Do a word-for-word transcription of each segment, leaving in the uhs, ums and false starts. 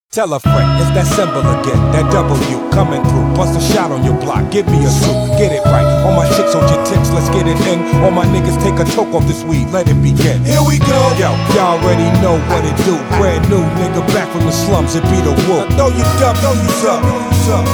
Tell a friend, it's that symbol again, that W coming through. Bust a shot on your block, give me a suit, get it right. All my chicks on your tips, let's get it in. All my niggas take a toke off this weed, let it begin. Here we go. Yo, y'all already know what it do. Brand new nigga back from the slums, it be the wool. Throw you up, throw you up, throw you up.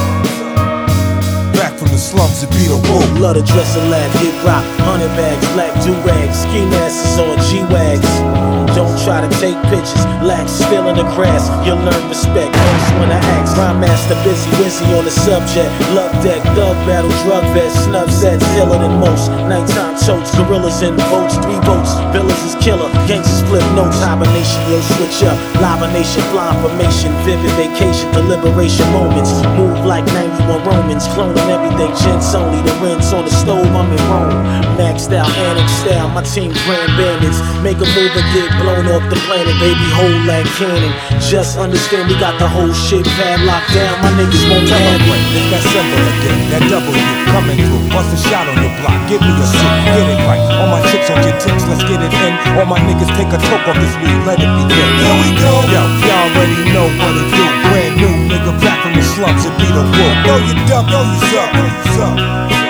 Back from the slums, it be the wool. Love to dress and laugh, hit rock, hundred bags, black do-rags, ski masks on G-Wags. Don't try to take pictures, lax, still in the grass. You'll learn respect, first when I ask. Rhyme master, busy, busy on the subject. Love deck, thug battle, drug vest, snub sets, iller than most. Nighttime totes, gorillas in boats, three boats. Villas is killer, gangsters flip notes. Hibernation, yo, switch up. Lava nation, flying formation, vivid vacation, deliberation moments. Move like ninety-one Romans, cloning everything, gents only. The rinse on the stove, I'm in Rome. Maxed out, annex style, my team grand bandits. Make a move and get blown off the planet, baby, hold like cannon. Just understand we got the whole shit padlocked down. My niggas won't tell them when it's that symbol again, that W coming through. Bust a shot on your block, give me a suit, get it right. All my chicks on your tips, let's get it in. All my niggas take a toke off this weed, let it begin. Here we go. Yo, y'all already know what to do. Brand new nigga back from the slums, it be the wool. Throw your dump, throw you up, throw you up.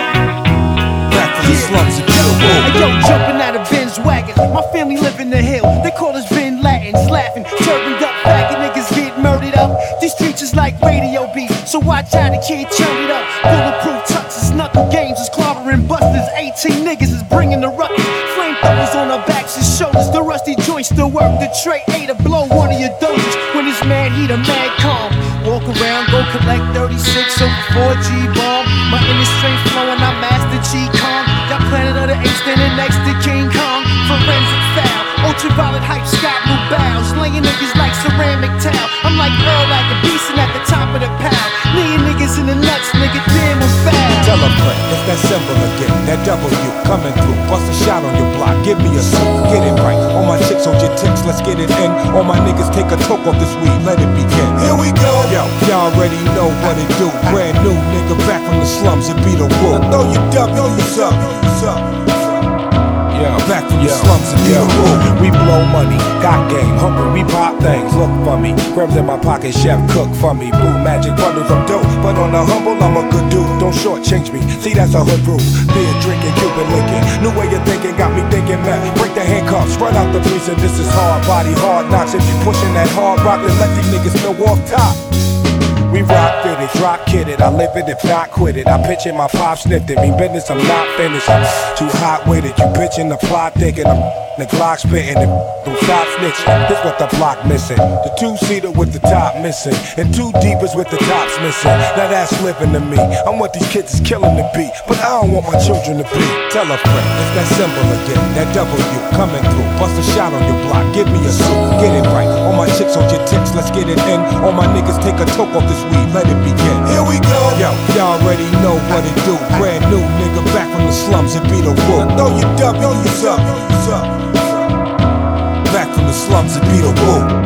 Back from the slums, it be the wool. Hey, yo, jumping out of Ben's wagon. My family live in the hill. They call us Ben Latins, laughing, turbaned up, faggot niggas get murdered up. These streets is like radio beef, so watch how the kid turn it up. Bulletproof tuxes, knuckle games is clobbering busters. eighteen niggas is bringing the ruckus. Flamethrowers on our backs and shoulders. The rusty joints still work. The tray A to blow one of your doses. When it's mad, he the mad calm. Walk around, go collect thirty-six over four G bomb. My inner strength flowing, I master G Kong. Y'all Planet of the Apes standing next to King Kong. Forensic foul, ultraviolet hype, sky blue bows. Laying niggas like ceramic towel. I'm like Earl at the beast and at the top of the pile. Laying niggas in the nuts, nigga, damn I'm foul. Tell a friend, it's that symbol again, that W coming through. Bust a shot on your block, give me a suit, get it right. All my chicks on your tips, let's get it in. All my niggas take a toke off this weed, let it begin. Here we go. Yo, y'all already know what it do. Brand new nigga back from the slums, it be the wool. Throw you up, throw you up, throw you up. Yeah, back from the slums, it be the wool. We blow money, got game, hungry, we pop things. Look for me, crumbs in my pocket, chef cook for me. Blue magic bundles, I'm dope, but on the humble, I'm a good dude. Don't shortchange me, see that's a hood rule. Beer drinking, Cuban linking, new way of thinking got me thinking, man. Break the handcuffs, run out the police, and this is hard body, hard knocks. If you pushing that hard rock, then let these niggas know off top. We rock fitted, drop kidded, I live it if not quit it. I pitch it, my pop sniffed it, mean business, I'm not finished. I'm too hot with it, you bitchin' the plot thinking I'm the Glock spitting it, don't stop snitching. This what the block missing, the two-seater with the top missing, and two deepers with the tops missing. Now that's living to me, I'm what these kids is killing to be, but I don't want my children to be. Tell a friend, it's that symbol again, that W coming through. Bust a shot on your block, give me a suit, get it right. All my chicks on your tips, let's get it in. All my niggas take a toke off this weed, let it begin. Here we go. Yo, y'all already know what it do. Brand new nigga back from the slums, it be the wool. Throw your up, throw you up, throw you up. Back from the slums, it be the wool.